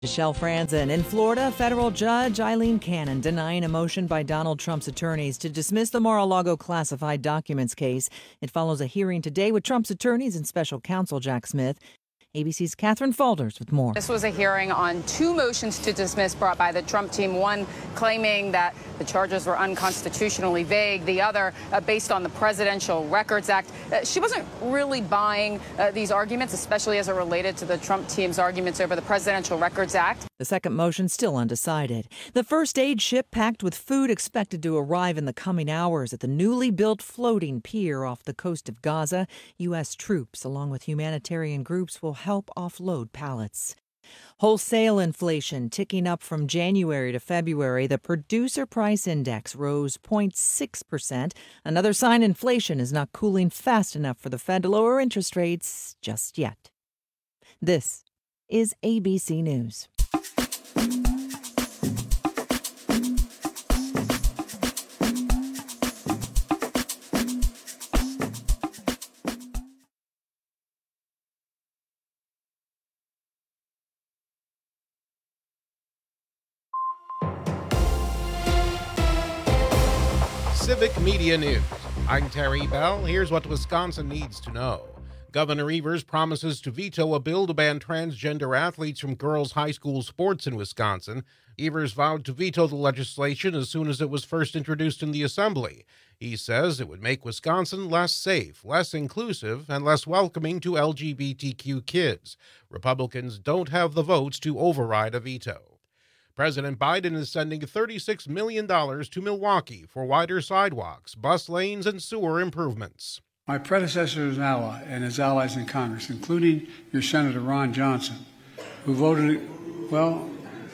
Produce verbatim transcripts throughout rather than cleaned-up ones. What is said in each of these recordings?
Michelle Franzen. In Florida, federal judge Eileen Cannon denying a motion by Donald Trump's attorneys to dismiss the Mar-a-Lago classified documents case. It follows a hearing today with Trump's attorneys and special counsel Jack Smith. A B C's Catherine Falders with more. This was a hearing on two motions to dismiss brought by the Trump team, one claiming that the charges were unconstitutionally vague, the other uh, based on the Presidential Records Act. Uh, she wasn't really buying uh, these arguments, especially as it related to the Trump team's arguments over the Presidential Records Act. The second motion still undecided. The first aid ship packed with food expected to arrive in the coming hours at the newly built floating pier off the coast of Gaza. U S troops, along with humanitarian groups, will help offload pallets. Wholesale inflation ticking up from January to February. The Producer Price Index rose zero point six percent. Another sign inflation is not cooling fast enough for the Fed to lower interest rates just yet. This is A B C News. Civic Media News. I'm Terry Bell. Here's what Wisconsin needs to know. Governor Evers promises to veto a bill to ban transgender athletes from girls' high school sports in Wisconsin. Evers vowed to veto the legislation as soon as it was first introduced in the Assembly. He says it would make Wisconsin less safe, less inclusive, and less welcoming to L G B T Q kids. Republicans don't have the votes to override a veto. President Biden is sending thirty-six million dollars to Milwaukee for wider sidewalks, bus lanes, and sewer improvements. My predecessor and ally and his allies in Congress, including your Senator Ron Johnson, who voted, well,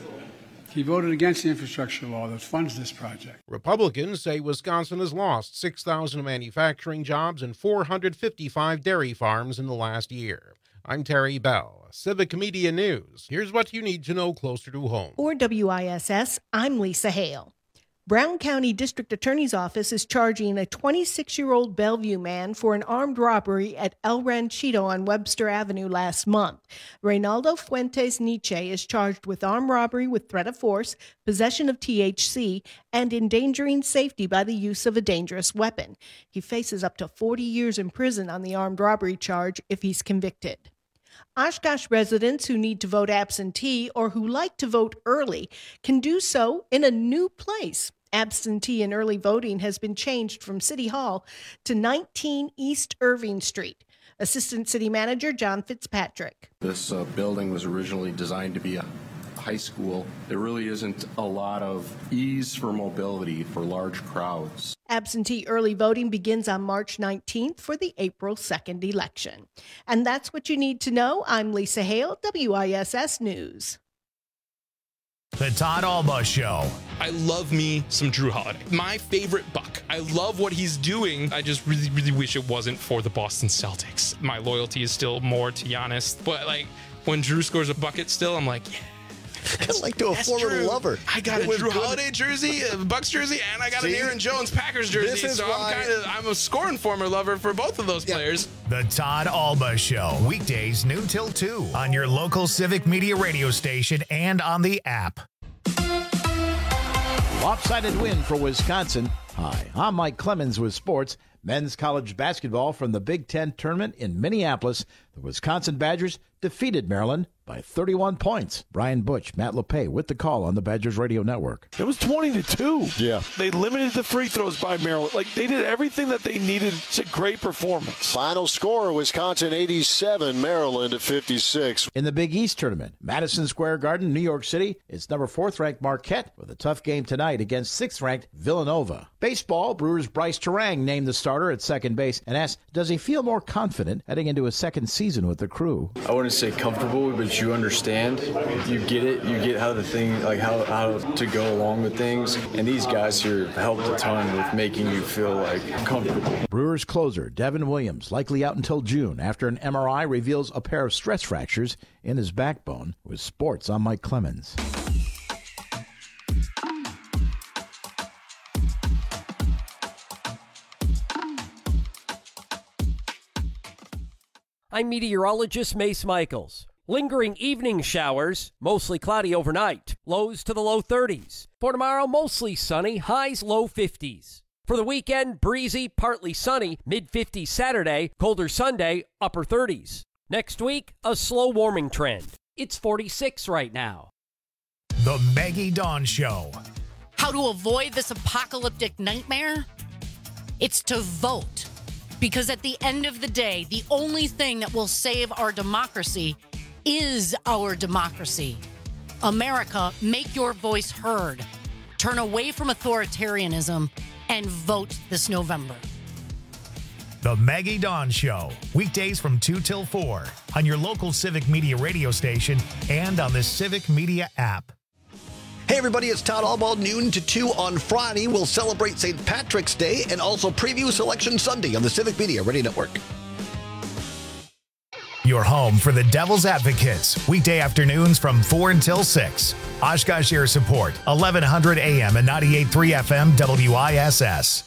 he voted against the infrastructure law that funds this project. Republicans say Wisconsin has lost six thousand manufacturing jobs and four hundred fifty-five dairy farms in the last year. I'm Terry Bell, Civic Media News. Here's what you need to know closer to home. For W I S S, I'm Lisa Hale. Brown County District Attorney's Office is charging a twenty-six-year-old Bellevue man for an armed robbery at El Ranchito on Webster Avenue last month. Reynaldo Fuentes Nietzsche is charged with armed robbery with threat of force, possession of T H C, and endangering safety by the use of a dangerous weapon. He faces up to forty years in prison on the armed robbery charge if he's convicted. Oshkosh residents who need to vote absentee or who like to vote early can do so in a new place. Absentee and early voting has been changed from City Hall to nineteen East Irving Street. Assistant City Manager John Fitzpatrick. This uh, building was originally designed to be a high school. There really isn't a lot of ease for mobility for large crowds. Absentee early voting begins on March nineteenth for the April second election. And that's what you need to know. I'm Lisa Hale, W I S S News. The Todd Alba Show. I love me some Drew Holiday. My favorite Buck. I love what he's doing. I just really, really wish it wasn't for the Boston Celtics. My loyalty is still more to Giannis. But, like, when Drew scores a bucket still, I'm like, yeah. Kind of like to a former true. lover. I got it a Drew good. Holiday jersey, a Bucks jersey, and I got See? an Aaron Jones Packers jersey. This is so why... I'm kind of I'm a scoring former lover for both of those yeah. players. The Todd Alba Show, weekdays noon till two on your local Civic Media radio station and on the app. Lopsided win for Wisconsin. Hi, I'm Mike Clemens with sports. Men's college basketball from the Big Ten tournament in Minneapolis. The Wisconsin Badgers defeated Maryland by thirty-one points. Brian Butch, Matt LePay with the call on the Badgers Radio Network. It was twenty to two. Yeah. They limited the free throws by Maryland. Like, they did everything that they needed. It's a great performance. Final score, Wisconsin eighty-seven, Maryland fifty-six. In the Big East tournament, Madison Square Garden, New York City, it's number fourth-ranked Marquette with a tough game tonight against sixth-ranked Villanova. Baseball, Brewers' Bryce Terang named the starter at second base and asked, does he feel more confident heading into his second season with the Crew? I wouldn't say comfortable, but you understand. You get it. You get how the thing, like how, how to go along with things. And these guys here helped a ton with making you feel like comfortable. Brewers closer Devin Williams likely out until June after an M R I reveals a pair of stress fractures in his backbone. With sports, I'm Mike Clemens. I'm meteorologist Mace Michaels. Lingering evening showers, mostly cloudy overnight. Lows to the low thirties. For tomorrow, mostly sunny, highs low fifties. For the weekend, breezy, partly sunny, mid fifties Saturday, colder Sunday, upper thirties. Next week, a slow warming trend. It's forty-six right now. The Maggie Dawn Show. How to avoid this apocalyptic nightmare? It's to vote. Because at the end of the day, the only thing that will save our democracy is our democracy. America, make your voice heard. Turn away from authoritarianism and vote this November. The Maggie Dawn Show. Weekdays from two till four on your local Civic Media radio station and on the Civic Media app. Hey, everybody, it's Town Hall Ball, noon to two on Friday. We'll celebrate Saint Patrick's Day and also preview Selection Sunday on the Civic Media Radio Network. Your home for the Devil's Advocates. Weekday afternoons from four until six. Oshkosh Air Support, eleven hundred A M and ninety-eight point three F M W I S S.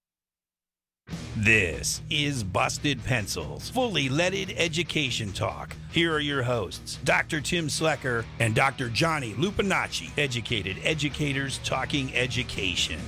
This is Busted Pencils, fully leaded education talk. Here are your hosts, Doctor Tim Slecker and Doctor Johnny Lupinacci, educated educators talking education.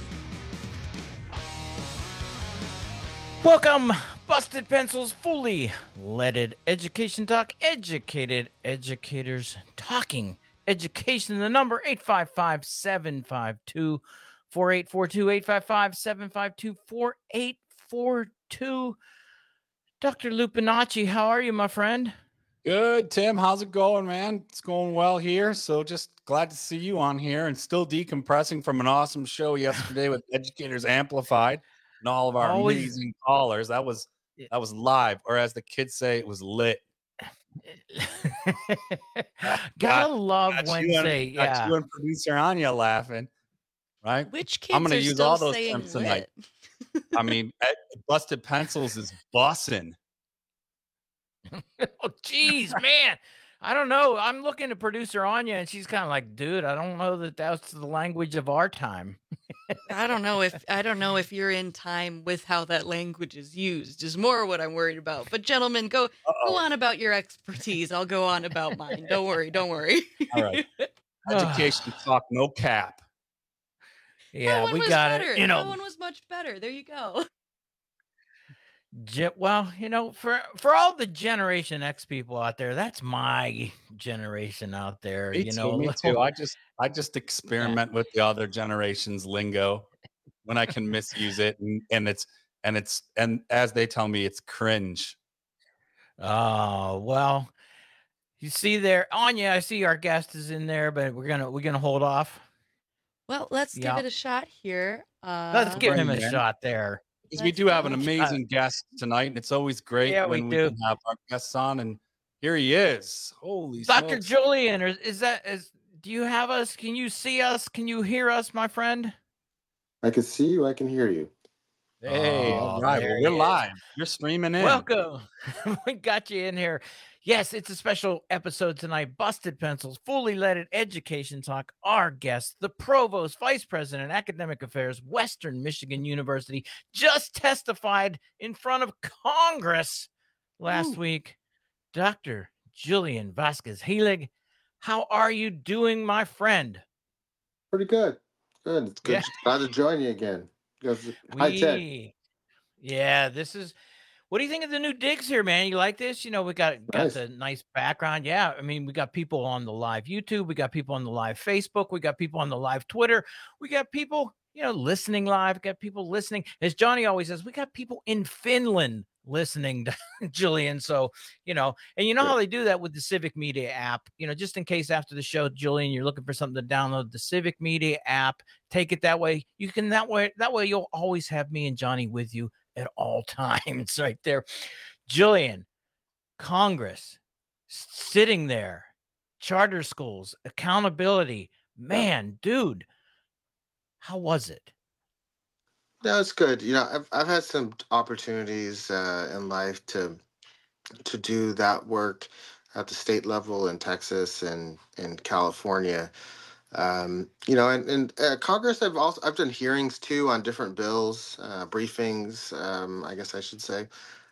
Welcome, Busted Pencils, fully leaded education talk, educated educators talking education. The number eight five five, seven five two, four eight four two, eight five five, seven five two, four eight four two. Doctor Lupinacci, how are you, my friend? Good, Tim. How's it going, man? It's going well here. So just glad to see you on here and still decompressing from an awesome show yesterday with Educators Amplified and all of our Always. amazing callers. That was that was live, or as the kids say, it was lit. Gotta love got Wednesday. You and, got yeah. you and producer Anya laughing, right? Which kids I'm gonna are use still all those saying terms tonight. I mean, Busted Pencils is bussin'. Oh, geez, man. I don't know. I'm looking at producer Anya, and she's kind of like, dude, I don't know that that's the language of our time. I don't know if I don't know if you're in time with how that language is used is more what I'm worried about. But gentlemen, go Uh-oh. go on about your expertise. I'll go on about mine. Don't worry, don't worry. All right. Education talk, no cap. Yeah, that one we was got better. it. You know, that one was much better. There you go. Ge- well, you know, for for all the Generation X people out there, that's my generation out there. Me you too, know, me too. I just I just experiment with the other generation's lingo when I can misuse it, and, and it's and it's and as they tell me, it's cringe. Oh well, you see there, Anya. I see our guest is in there, but we're gonna we're gonna hold off. Well, let's Yeah. give it a shot here. Uh, Let's give him a man. shot there. Because we Let's do have an go. amazing guest tonight, and it's always great Yeah, we when we, do. can have our guests on. And here he is. Holy Doctor smokes. Julian, is, is that is? Do you have us? Can you see us? Can you hear us, my friend? I can see you. I can hear you. Hey, Oh, all right. there Well, he we're is. live. You're streaming in. Welcome. We got you in here. Yes, it's a special episode tonight. Busted Pencils, fully leaded education talk. Our guest, the Provost, Vice President, Academic Affairs, Western Michigan University, just testified in front of Congress last Ooh. week. Doctor Julian Vasquez Helig, how are you doing, my friend? Pretty good. Good. It's good. Yeah. Glad to join you again. Because high tech. We, yeah, this is. What do you think of the new digs here, man? You like this? You know, we got got Nice. the nice background. Yeah, I mean, we got people on the live YouTube, we got people on the live Facebook, we got people on the live Twitter, we got people, you know, listening live. We got people listening. As Johnny always says, we got people in Finland listening to Julian. So, you know, and you know how they do that with the Civic Media app. You know, just in case after the show, Julian, you're looking for something to download the Civic Media app. Take it that way. You can that way. That way, you'll always have me and Johnny with you at all times, right there. Julian, Congress sitting there, charter schools, accountability. Man, dude, how was it? No, it's good. You know, I've I've had some opportunities uh, in life to to do that work at the state level in Texas and in California. Um, you know, and, and uh, Congress, I've also I've done hearings too on different bills, uh, briefings, um, I guess I should say.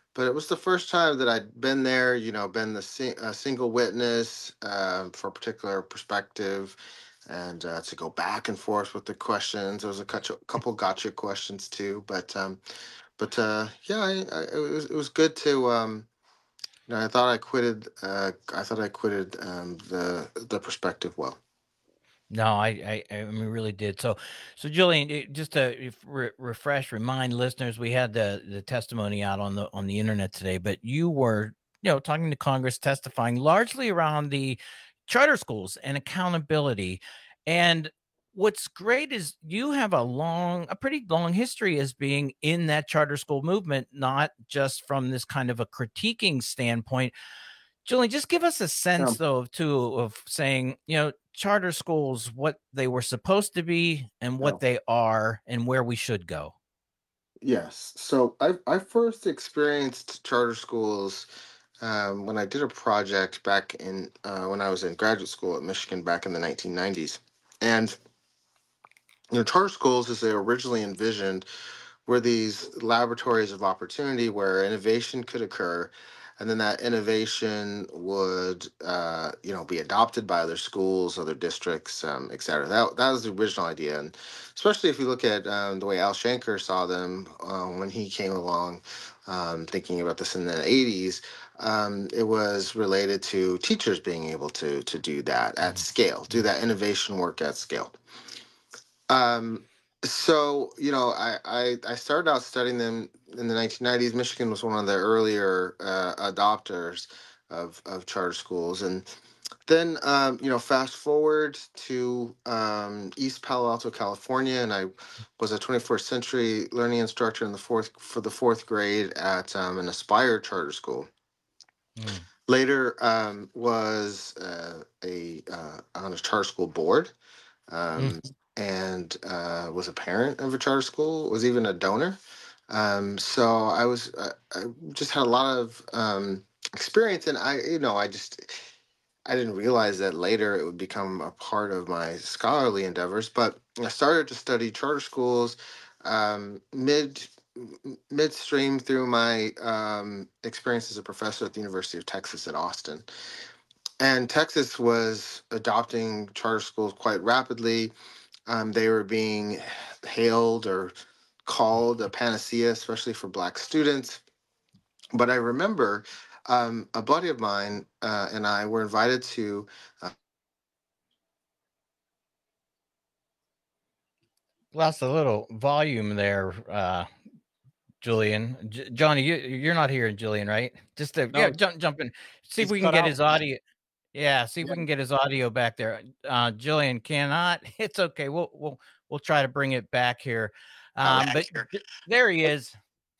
but it was the first time that I'd been there, you know, been the sing- a single witness uh, for a particular perspective, and uh, to go back and forth with the questions. There was a couple, couple gotcha questions too, but um, but uh, yeah, I, I, it was it was good to. Um, you know, I thought I quitted. Uh, I thought I quitted um, the the perspective well. No, I, I, I mean, really did. So, so Julian, it- just to if- re- refresh, remind listeners, we had the the testimony out on the on the internet today, but you were, you know, talking to Congress, testifying largely around the charter schools and accountability. And what's great is you have a long, a pretty long history as being in that charter school movement, not just from this kind of a critiquing standpoint. Julian, just give us a sense, Um, though, of too, of saying, you know, charter schools, what they were supposed to be and yeah. what they are and where we should go. Yes. So I I first experienced charter schools um, when I did a project back in uh, when I was in graduate school at Michigan back in the nineteen nineties, and you know, charter schools, as they were originally envisioned, were these laboratories of opportunity where innovation could occur, and then that innovation would uh, you know, be adopted by other schools, other districts, um, et cetera. That, that was the original idea. And especially if you look at um, the way Al Shanker saw them uh, when he came along, um, thinking about this in the eighties, um, it was related to teachers being able to to do that at scale, do that innovation work at scale. Um, so you know, I, I I started out studying them in the nineteen nineties. Michigan was one of the earlier uh, adopters of of charter schools, and then um, you know, fast forward to um, East Palo Alto, California, and I was a twenty-first century learning instructor in the fourth for the fourth grade at um, an Aspire charter school. Later, um, was uh, a uh, on a charter school board, um, and uh, was a parent of a charter school. Was even a donor. Um, so I was uh, I just had a lot of um, experience, and I you know I just I didn't realize that later it would become a part of my scholarly endeavors. But I started to study charter schools um, mid m- midstream through my um, experience as a professor at the University of Texas at Austin. And Texas was adopting charter schools quite rapidly. Um, they were being hailed or called a panacea, especially for Black students. But I remember um, a buddy of mine uh, and I were invited to. Uh, Lost a little volume there, uh, Julian. J- Johnny, you, you're not here, Julian, right? Just to, yeah, No, jump, jump in. See if he's we can cut get out his for me. audio. Yeah, see if Yeah. we can get his audio back there. Uh, Julian cannot. It's okay. We'll we'll we'll try to bring it back here. Um, but th- there he is.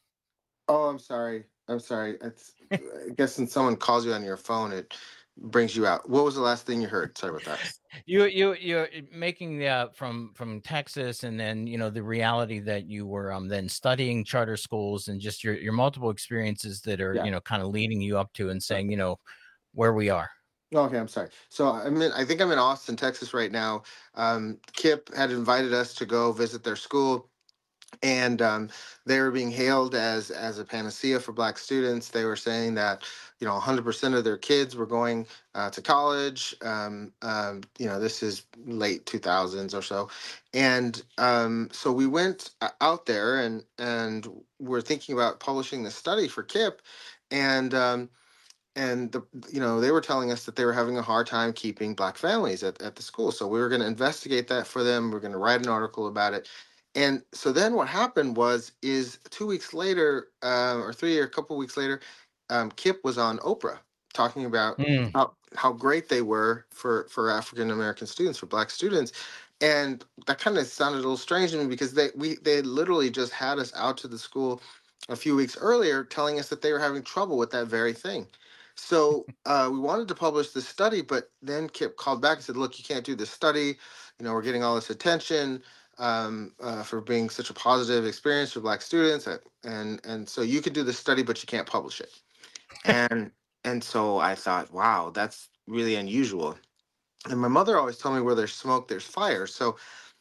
oh, I'm sorry. I'm sorry. It's, I guess when someone calls you on your phone, it brings you out. What was the last thing you heard? Sorry about that. You you you're making the uh, from from Texas, and then you know the reality that you were um then studying charter schools, and just your your multiple experiences that are Yeah. you know kind of leading you up to and saying you know where we are. Okay, I'm sorry. So I'm in, I think I'm in Austin, Texas right now. Um, Kip had invited us to go visit their school, and um, they were being hailed as as a panacea for Black students. They were saying that you know one hundred percent of their kids were going uh, to college. Um, um, you know, this is late two thousands or so, and um, so we went uh, out there and and we're thinking about publishing this study for Kip, and um, and the you know they were telling us that they were having a hard time keeping Black families at, at the school. So we were going to investigate that for them. We're going to write an article about it. And so then what happened was is two weeks later, uh, or three or a couple weeks later, um, Kip was on Oprah talking about Mm. how, how great they were for for African American students, for Black students. And that kind of sounded a little strange to me because they we they had literally just had us out to the school a few weeks earlier telling us that they were having trouble with that very thing. So uh, we wanted to publish this study, but then Kip called back and said, "Look, you can't do this study. You know, we're getting all this attention um, uh, for being such a positive experience for Black students, uh, and and so you can do this study, but you can't publish it." And and so I thought, wow, that's really unusual. And my mother always told me, where there's smoke, there's fire. So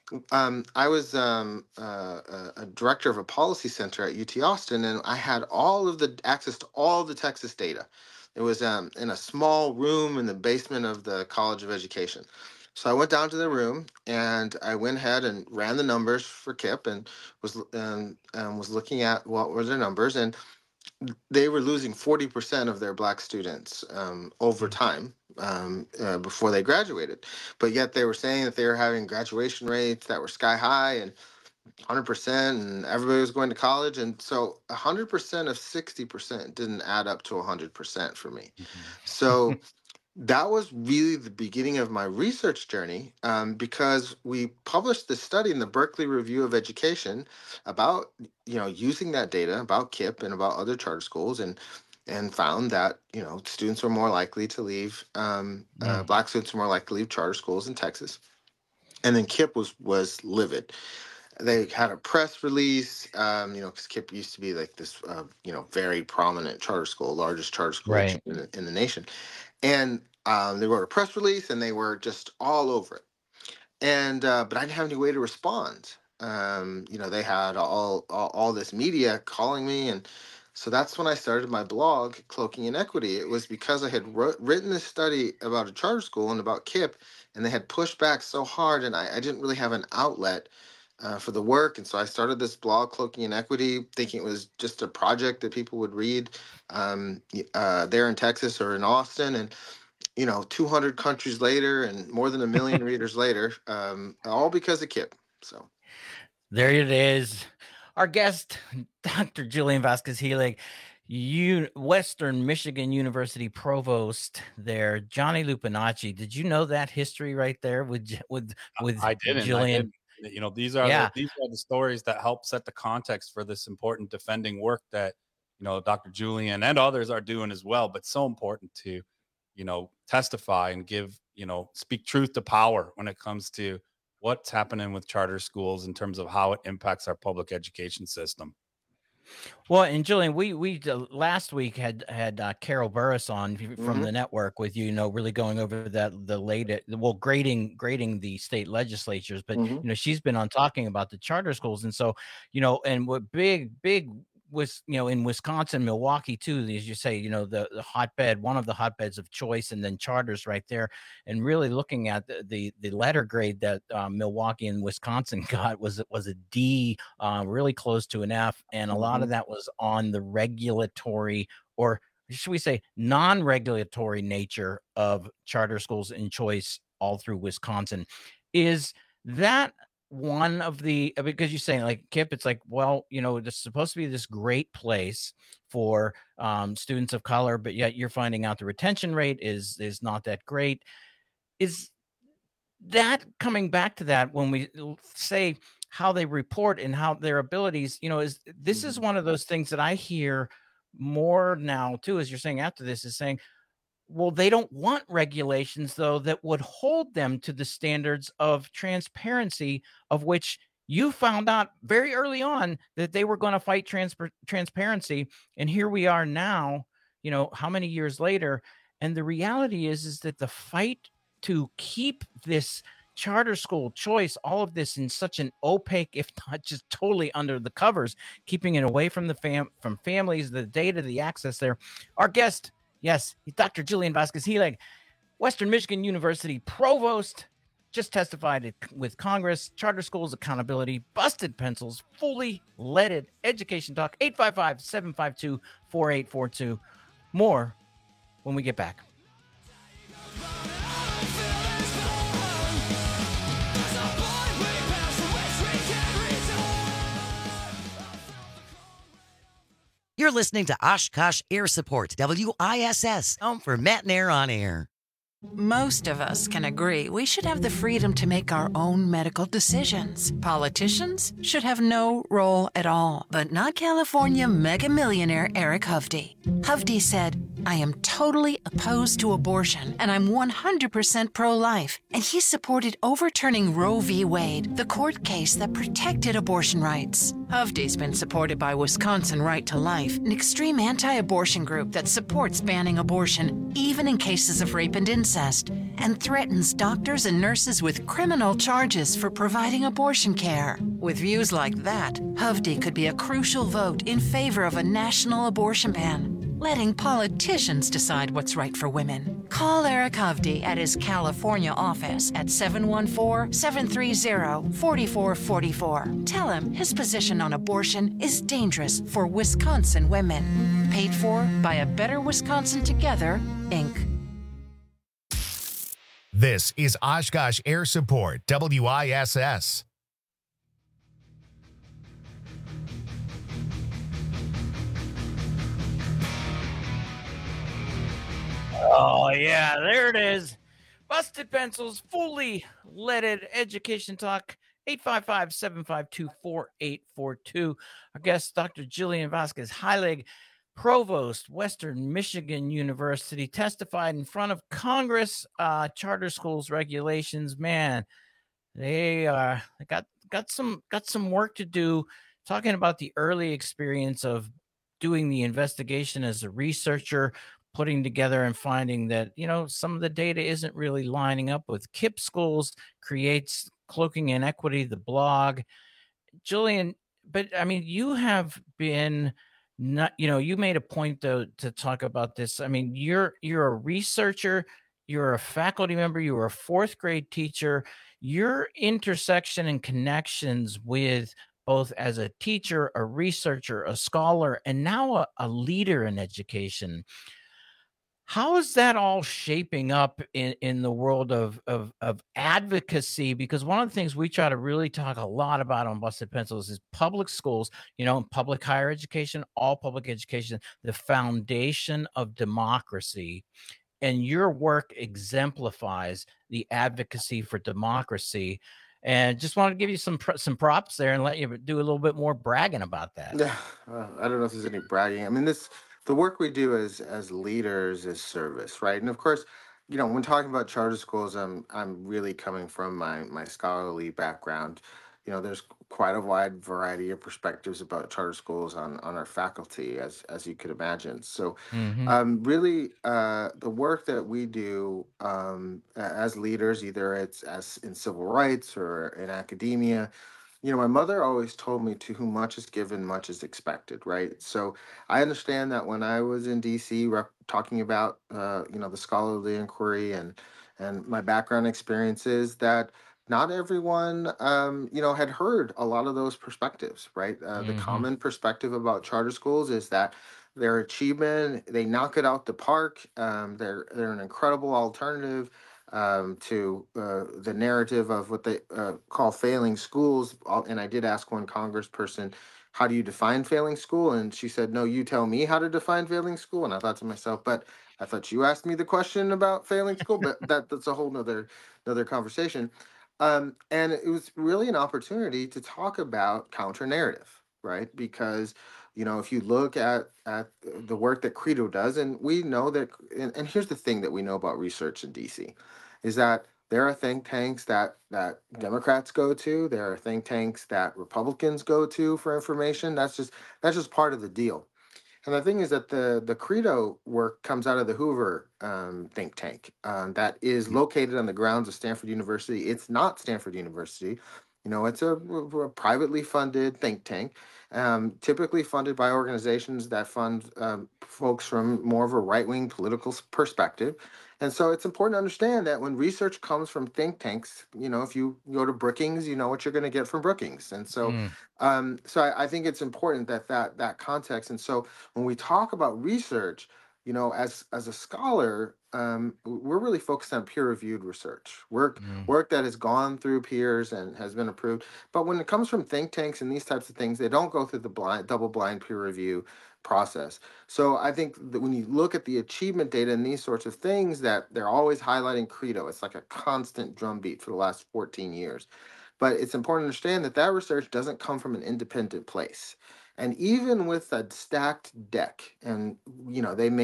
um, I was um, uh, a director of a policy center at U T Austin, and I had all of the access to all the Texas data. It was um, in a small room in the basement of the College of Education. So I went down to the room and I went ahead and ran the numbers for K I P P and was um, um, was looking at what were their numbers, and they were losing forty percent of their black students um, over time um, uh, before they graduated. But yet they were saying that they were having graduation rates that were sky high and one hundred percent, and everybody was going to college. And so one hundred percent of sixty percent didn't add up to one hundred percent for me. Mm-hmm. So that was really the beginning of my research journey, um, because we published this study in the Berkeley Review of Education about, you know, using that data about K I P P and about other charter schools, and and found that, you know, students were more likely to leave, um, mm. uh, black students were more likely to leave charter schools in Texas. And then K I P P was, was livid. They had a press release, um, you know, because K I P P used to be like this, uh, you know, very prominent charter school, largest charter school right. in, the, in the nation. And um, they wrote a press release, and they were just all over it. And uh, but I didn't have any way to respond. Um, you know, they had all, all all this media calling me, and so that's when I started my blog, Cloaking Inequity. It was because I had wrote, written this study about a charter school and about K I P P, and they had pushed back so hard, and I, I didn't really have an outlet uh, for the work. And so I started this blog, Cloaking Inequity, thinking it was just a project that people would read um, uh, there in Texas or in Austin. And you know, two hundred countries later and more than a million readers later, um, all because of K I P P. So there it is. Our guest, Doctor Jillian Vasquez-Heilig, U- Western Michigan University provost there, Johnny Lupinacci. Did you know that history right there with with with I didn't, Jillian? I didn't. You know, these are yeah. the, these are the stories that help set the context for this important defending work that, you know, Doctor Julian and others are doing as well. But so important to, you know, testify and give, you know, speak truth to power when it comes to what's happening with charter schools in terms of how it impacts our public education system. Well, and Jillian, we we uh, last week had had uh, Carol Burris on from mm-hmm. the network with you, you know, really going over that the latest, well, grading grading the state legislatures, but mm-hmm. you know, she's been on talking about the charter schools, and so you know, and what big big. was, you know, in Wisconsin, Milwaukee too, as you say, you know, the, the hotbed, one of the hotbeds of choice, and then charters right there. And really looking at the the, the letter grade that um, Milwaukee and Wisconsin got was was a D, uh, really close to an F, and a mm-hmm. lot of that was on the regulatory, or should we say non-regulatory nature of charter schools in choice all through Wisconsin. Is that one of the, because you're saying like K I P P, it's like, well, you know, it's supposed to be this great place for um, students of color, but yet you're finding out the retention rate is is not that great. Is that coming back to that when we say how they report and how their abilities, you know, is this is one of those things that I hear more now too, as you're saying after this, is saying, well, they don't want regulations, though, that would hold them to the standards of transparency, of which you found out very early on that they were going to fight trans- transparency. And here we are now, you know, how many years later? And the reality is, is that the fight to keep this charter school choice, all of this in such an opaque, if not just totally under the covers, keeping it away from the fam- from families, the data, the access there. Our guest, yes, Doctor Jillian Vasquez-Heilig, Western Michigan University provost, just testified with Congress. Charter schools accountability, busted pencils, fully leaded education talk. Eight five five, seven five two, four eight four two. More when we get back. You're listening to Oshkosh Air Support, W I S S, home for Matt and Air on Air. Most of us can agree we should have the freedom to make our own medical decisions. Politicians should have no role at all. But not California mega millionaire Eric Hovde. Hovde said, I am totally opposed to abortion, and I'm one hundred percent pro-life. And he supported overturning Roe v. Wade, the court case that protected abortion rights. Hovde's been supported by Wisconsin Right to Life, an extreme anti-abortion group that supports banning abortion, even in cases of rape and incest, and threatens doctors and nurses with criminal charges for providing abortion care. With views like that, Hovde could be a crucial vote in favor of a national abortion ban, letting politicians decide what's right for women. Call Eric Hovde at his California office at seven one four, seven three zero, four four four four. Tell him his position on abortion is dangerous for Wisconsin women. Paid for by A Better Wisconsin Together, Incorporated. This is Oshkosh Air Support, W I S S. Oh, yeah, there it is. Busted Pencils, fully leaded education talk, eight five five, seven five two, four eight four two. Our guest, Doctor Jillian Vasquez Heilig, Provost, Western Michigan University, testified in front of Congress. Uh, charter schools regulations, man, they uh, they got got some got some work to do. Talking about the early experience of doing the investigation as a researcher, putting together and finding that, you know, some of the data isn't really lining up with K I P P schools, creates cloaking inequity, the blog. Jillian, but I mean, you have been not, you know, you made a point though to talk about this. I mean, you're you're a researcher, you're a faculty member, you were a fourth grade teacher. Your intersection and connections with both as a teacher, a researcher, a scholar, and now a, a leader in education. How is that all shaping up in, in the world of, of, of advocacy? Because one of the things we try to really talk a lot about on Busted Pencils is public schools, you know, public higher education, all public education, the foundation of democracy. And your work exemplifies the advocacy for democracy. And just wanted to give you some some props there and let you do a little bit more bragging about that. Yeah, uh, I don't know if there's any bragging. I mean, this the work we do as as leaders is service, right? And of course, you know, when talking about charter schools, I'm I'm really coming from my my scholarly background. You know, there's quite a wide variety of perspectives about charter schools on on our faculty, as as you could imagine. So, Mhm. um, really, uh, the work that we do um, a- as leaders, either it's as in civil rights or in academia, you know, my mother always told me, to whom much is given, much is expected, right? So I understand that when I was in D C rep- talking about, uh, you know, the scholarly inquiry and and my background experiences, that not everyone, um, you know, had heard a lot of those perspectives, right? Uh, the Mhm. common perspective about charter schools is that their achievement, they knock it out the park. Um, they're they're an incredible alternative um, to uh, the narrative of what they uh, call failing schools. Al- And I did ask one congressperson, how do you define failing school? And she said, no, you tell me how to define failing school. And I thought to myself, but I thought you asked me the question about failing school, but that, that's a whole nother, another conversation. Um, and it was really an opportunity to talk about counter narrative, right? Because, you know, if you look at at the work that Credo does, and we know that, and, and here's the thing that we know about research in D C, is that there are think tanks that that Democrats go to, there are think tanks that Republicans go to for information. That's just that's just part of the deal. And the thing is that the the Credo work comes out of the Hoover um, think tank um, that is located on the grounds of Stanford University. It's not Stanford University. You know, it's a, a privately funded think tank, um, typically funded by organizations that fund um, folks from more of a right wing political s- perspective. And so it's important to understand that when research comes from think tanks, you know, if you go to Brookings, you know what you're going to get from Brookings. And so, Mm. um, so I, I think it's important that that that context. And so when we talk about research, you know, as as a scholar, um, w- we're really focused on peer-reviewed research, work Mm. work that has gone through peers and has been approved. But when it comes from think tanks and these types of things, they don't go through the blind, double-blind peer review process. So I think that when you look at the achievement data and these sorts of things, that they're always highlighting Credo. It's like a constant drumbeat for the last fourteen years. But it's important to understand that that research doesn't come from an independent place. And even with a stacked deck, and you know, they make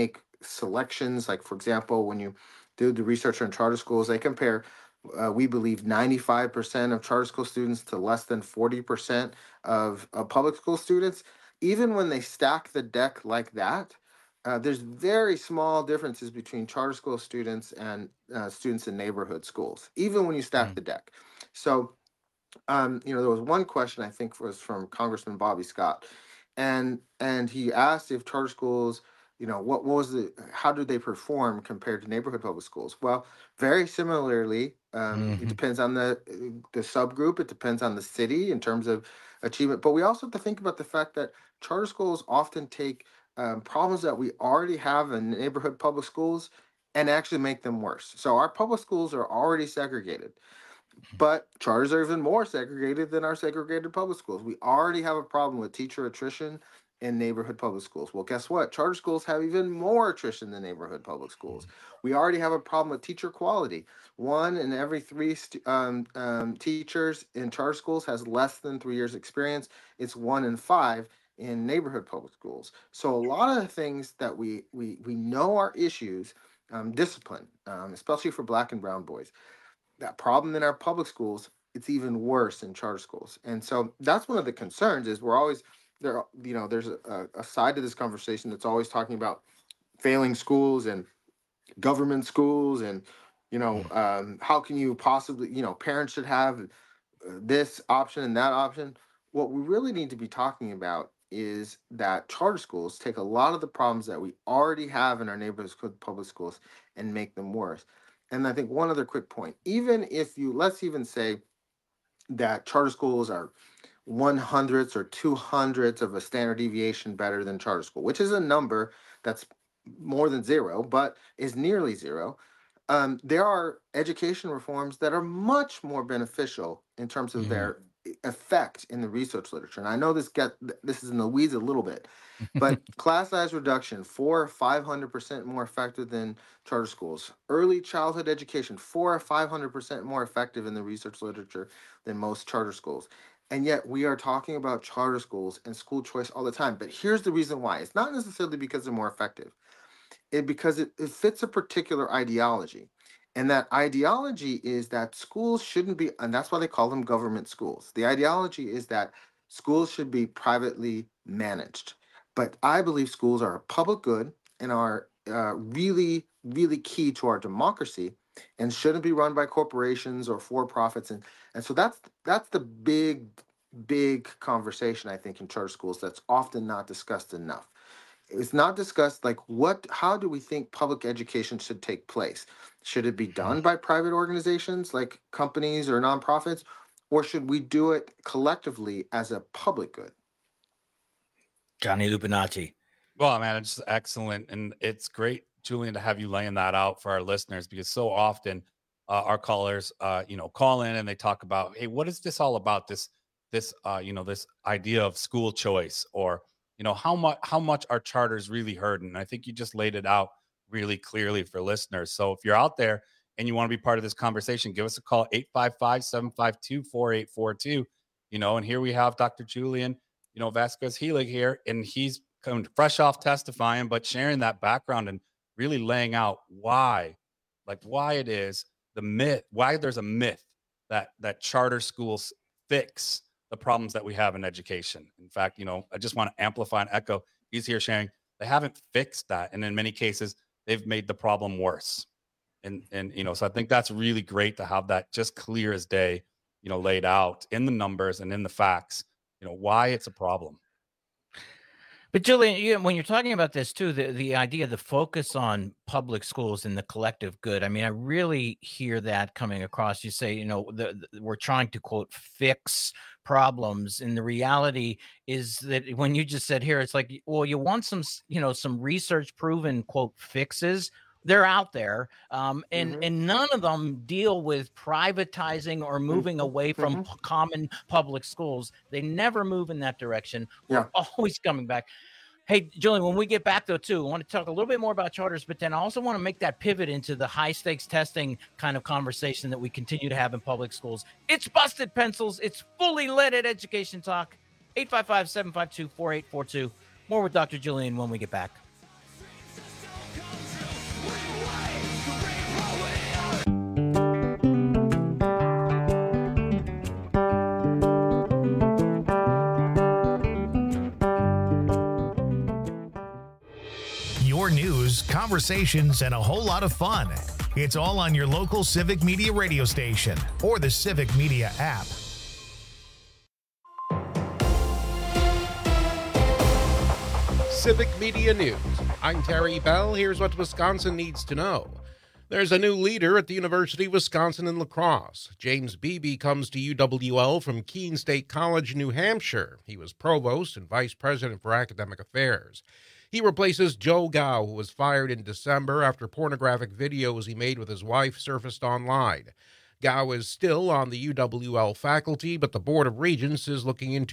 selections. Like, for example, when you do the research on charter schools, they compare, uh, we believe, ninety-five percent of charter school students to less than forty percent of, of public school students. Even when they stack the deck like that, uh, there's very small differences between charter school students and uh, students in neighborhood schools, even when you stack mm. the deck. So, um, you know, there was one question I think was from Congressman Bobby Scott, and and he asked if charter schools, you know, what, what was the, how did they perform compared to neighborhood public schools? Well, very similarly. Um, mm-hmm. It depends on the the subgroup. It depends on the city in terms of achievement. But we also have to think about the fact that charter schools often take um, problems that we already have in neighborhood public schools and actually make them worse. So our public schools are already segregated, but charters are even more segregated than our segregated public schools. We already have a problem with teacher attrition in neighborhood public schools. Well, guess what? Charter schools have even more attrition than neighborhood public schools. We already have a problem with teacher quality. One in every three st- um, um, teachers in charter schools has less than three years experience. It's one in five in neighborhood public schools. So a lot of the things that we we we know are issues, um, discipline, um, especially for Black and brown boys. That problem in our public schools, it's even worse in charter schools. And so that's one of the concerns is we're always there, you know, there's a, a side to this conversation that's always talking about failing schools and government schools and, you know, um, how can you possibly, you know, parents should have this option and that option. What we really need to be talking about is that charter schools take a lot of the problems that we already have in our neighborhood public schools and make them worse. And I think one other quick point, even if you, let's even say that charter schools are one hundredths or two hundredths of a standard deviation better than charter school, which is a number that's more than zero, but is nearly zero. Um, there are education reforms that are much more beneficial in terms of mm-hmm. their effect in the research literature. And I know this get this is in the weeds a little bit, but class size reduction, four or five hundred percent more effective than charter schools. Early childhood education, four or five hundred percent more effective in the research literature than most charter schools. And yet we are talking about charter schools and school choice all the time. But here's the reason why. It's not necessarily because they're more effective. It because it, it fits a particular ideology. And that ideology is that schools shouldn't be, and that's why they call them government schools. The ideology is that schools should be privately managed. But I believe schools are a public good and are uh, really, really key to our democracy and shouldn't be run by corporations or for-profits. And, and so that's that's the big, big conversation, I think, in charter schools that's often not discussed enough. It's not discussed like what, how do we think public education should take place? Should it be done by private organizations like companies or nonprofits, or should we do it collectively as a public good? Johnny Lupinacci. Well, man, it's excellent. And it's great, Julian, to have you laying that out for our listeners, because so often uh, our callers, uh, you know, call in and they talk about, hey, what is this all about? This, this, uh, you know, this idea of school choice, or, you know, how much, how much are charters really hurting? And I think you just laid it out really clearly for listeners. So if you're out there and you want to be part of this conversation, give us a call, eight five five, seven five two, four eight four two, you know, and here we have Doctor Julian, you know, Vasquez Helig here, and he's coming fresh off testifying, but sharing that background and really laying out why, like why it is the myth, why there's a myth that, that charter schools fix the problems that we have in education. In fact, you know, I just want to amplify and echo, he's here sharing, they haven't fixed that. And in many cases, they've made the problem worse. And, and, you know, so I think that's really great to have that just clear as day, you know, laid out in the numbers and in the facts, you know, why it's a problem. But Julian, you, when you're talking about this too, the, the idea, the focus on public schools and the collective good, I mean, I really hear that coming across. You say, you know, the, the, we're trying to, quote, fix problems. And the reality is that when you just said here, it's like, well, you want some, you know, some research proven, quote, fixes. They're out there, um, and, mm-hmm. and none of them deal with privatizing or moving mm-hmm. away from mm-hmm. common public schools. They never move in that direction. Yeah. We're always coming back. Hey, Julian, when we get back, though, too, I want to talk a little bit more about charters, but then I also want to make that pivot into the high-stakes testing kind of conversation that we continue to have in public schools. It's Busted Pencils. It's fully leaded education talk. eight five five, seven five two, four eight four two. More with Doctor Julian when we get back. conversations, and a whole lot of fun. It's all on your local Civic Media radio station or the Civic Media app. Civic Media News. I'm Terry Bell. Here's what Wisconsin needs to know. There's a new leader at the University of Wisconsin in La Crosse. James Beebe comes to U W L from Keene State College, New Hampshire. He was provost and vice president for academic affairs. He replaces Joe Gao, who was fired in December after pornographic videos he made with his wife surfaced online. Gao is still on the U W L faculty, but the Board of Regents is looking into